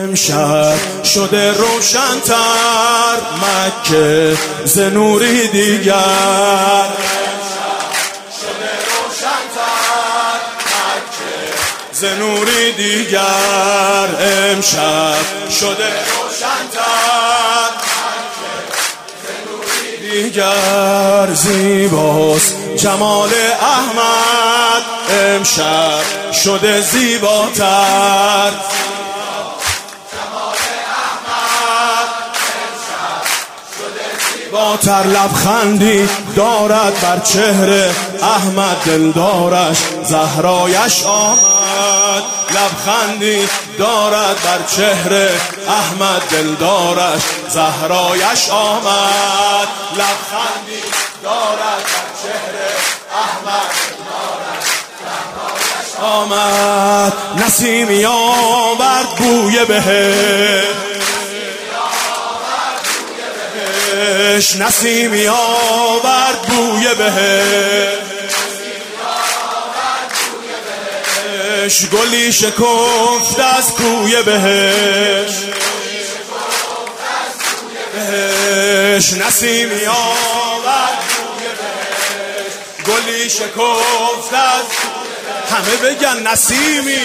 امشب شده روشن‌تر مکه ز نوری دیگر، شده روشن‌تر مکه ز نوری دیگر، امشب شده روشن‌تر مکه ز نوری دیگر. زیباست جمال احمد امشب شده زیباتر، زیباتر. لبخندی دارد بر چهره احمد دلدارش زهرایش آمد، لبخندی دارد بر چهره احمد دلدارش زهرایش آمد، لبخندی دارد بر چهره احمد دلدارش زهرایش آمد. نسیمی آورد بوی بهشت، نسیمی آورد بوی بهشت، گلی شکفت از کوی بهشت، نسیمی آورد بوی بهشت، گلی شکفت از همه بگن نسیمی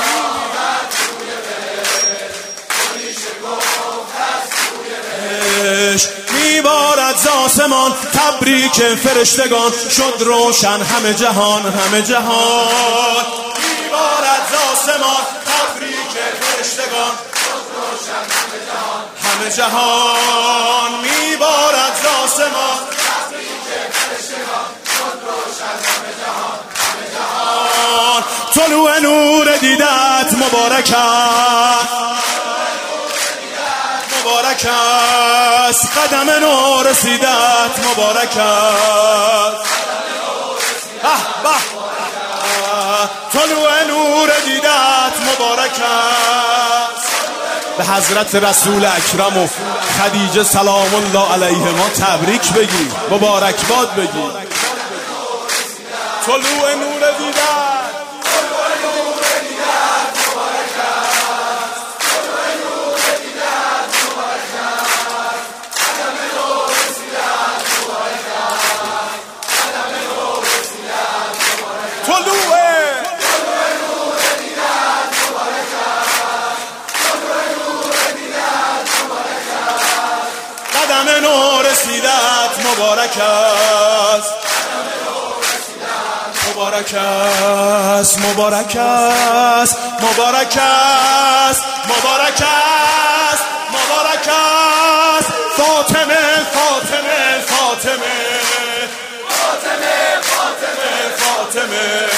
میبارد ز آسمان تبریک فرشتگان، شد روشن همه جهان همه جهان. میبارد ز آسمان تبریک فرشتگان، شد روشن همه جهان همه جهان. میبارد ز آسمان تبریک فرشتگان، شد روشن همه جهان همه جهان. طلوع نور دیدت مبارک است، مبارک است قدم نو رسیدت، مبارک است طلوع نور دیدت، مبارک است. به حضرت رسول اکرم و خدیجه سلام الله علیهما تبریک بگی، مبارک باد بگی. طلوع نور دیدت قدم نو رسیدت، مبارک است مبارک است مبارک است مبارک است مبارک است مبارک است. فاطمه فاطمه فاطمه فاطمه فاطمه فاطمه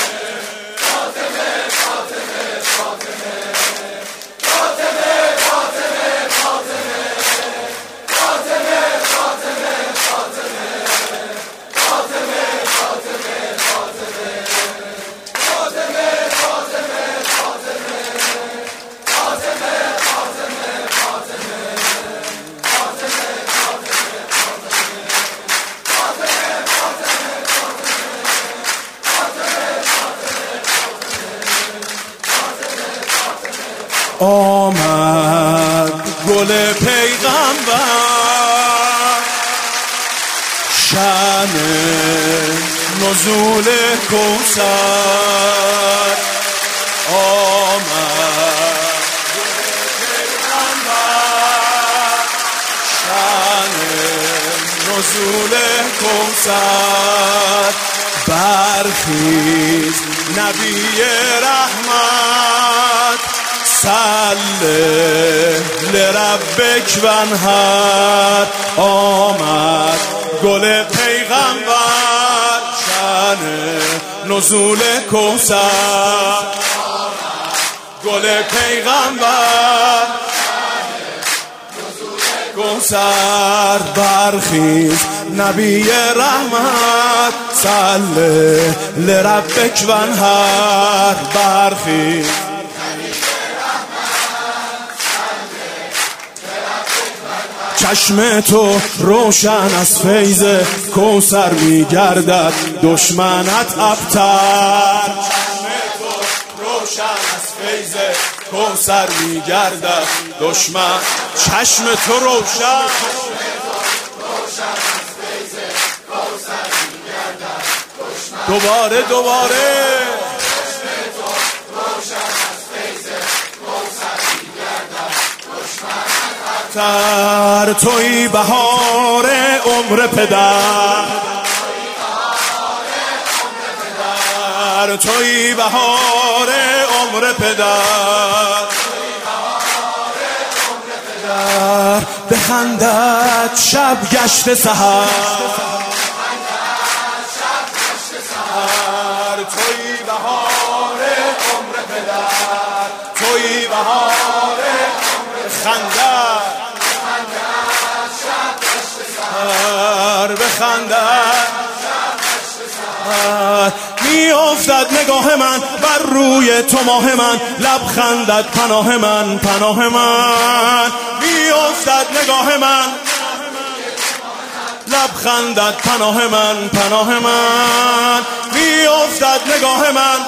آمد گل پیغمبر، شأن نزول کوثر. آمد گل پیغمبر، شأن نزول کوثر. برخیز نبی رحمت، صلی لربک وانحر. آمد گل پیغمبر، شأن نزول کوثر. گل پیغمبر کوثر. برخیز نبی رحمت، صلی لربک وانحر. برخیز چشم تو روشن از فیض کوثر میگردد، دشمنت ابتر. چشم تو روشن از فیض کوثر میگردد دشمن چشم تو روشن دوباره تر توی بهار عمر پدر توی بهار عمر پدر بخندد شب گشت سحر توی بهار عمر پدر توی بهار خندد شب گشت سحر بخندد میافتد نگاه من بر روی تو ماه من لبخندت پناه من میافتد نگاه من لبخندت پناه من میافتد نگاه من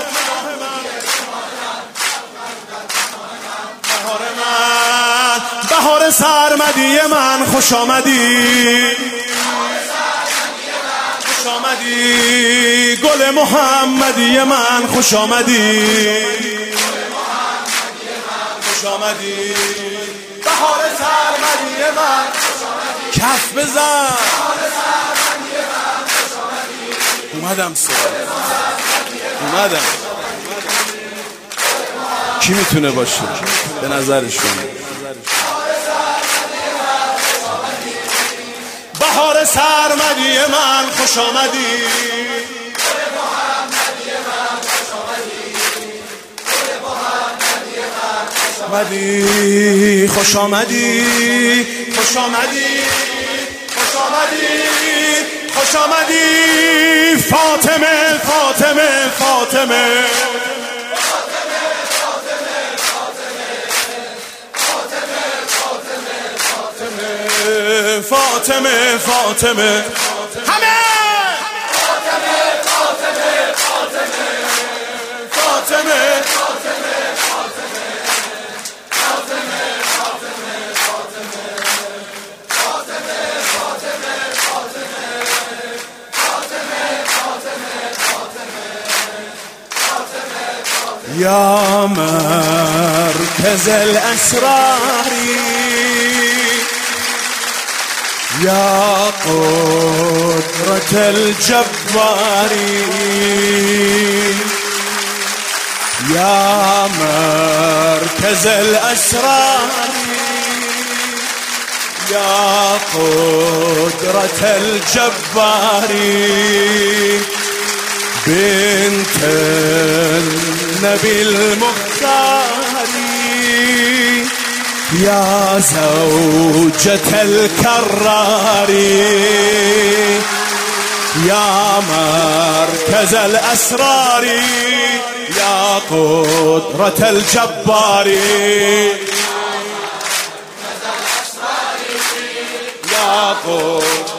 بهار سرمدی من خوش آمدی گل محمدی من خوش آمدی بهار سرمدی من کف بزن اومدم کی میتونه باشه به نظرشون بهار سرمدی من خوش آمدی خوش آمدی فاطمه همه یا مرکز الاسرار یا قدرت الجبار یا مرکز الاسرار یا قدرت الجبار بنت النبي المختار يا زوجة الكرار يا مركز الأسرار يا قدرة الجبار يا قدرة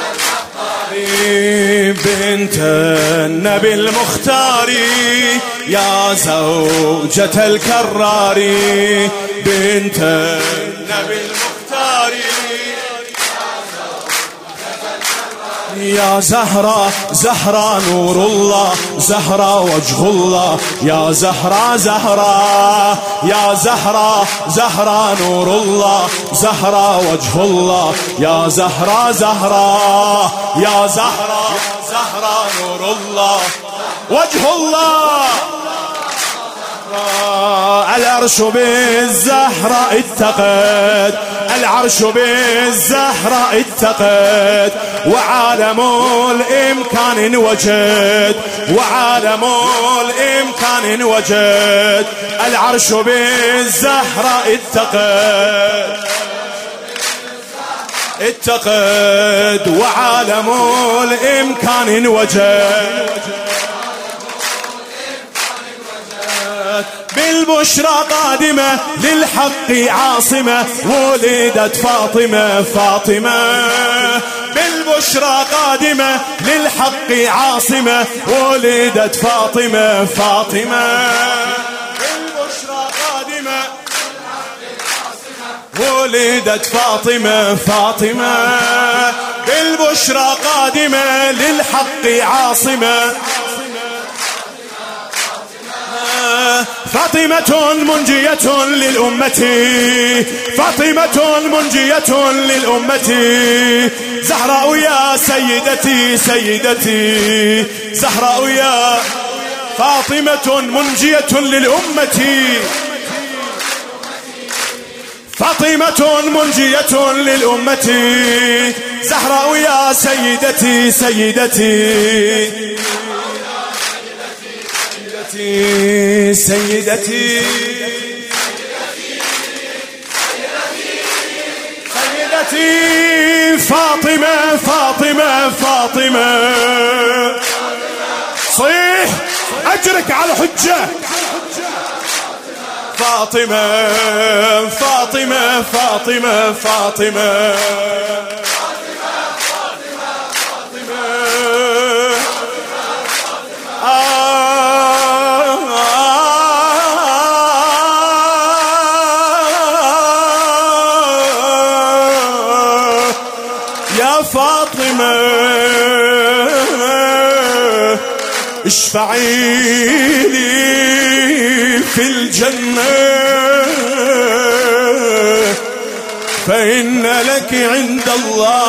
بنت النبي المختار يا زوجة الكرار بنت النبي المختار يا زهرة زهرة نور الله زهرة وجه الله يا زهرة زهرة يا زهرة زهرة نور الله زهرة وجه الله يا زهرة زهرة يا زهرة زهرة نور الله وجه الله العرش بالزهرة اتقد العرش بالزهرة اتقد وعالم الإمكان وجد وعالم الإمكان وجد العرش بالزهرة اتقد وعالم الإمكان وجد بالبشرى قادمة للحق عاصمة ولدت فاطمة بالبشرى قادمة للحق عاصمة ولدت فاطمة بالبشرى قادمة ولدت فاطمة فاطمة بالبشرى قادمة للحق عاصمة فاطمة منجية للأمة فاطمة منجية للأمة زهراء يا سيدتي سيدتي زهراء يا فاطمة منجية للأمة فاطمة منجية للأمة زهراء يا سيدتي سيدتي سيدتي سيدتي فاطمة فاطمة فاطمة صيح أجرك على حجة فاطمة فاطمة فاطمة فاطمة يا فاطمة اشفعي لي في الجنة فإن لك عند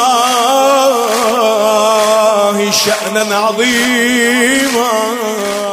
الله شأنا عظيما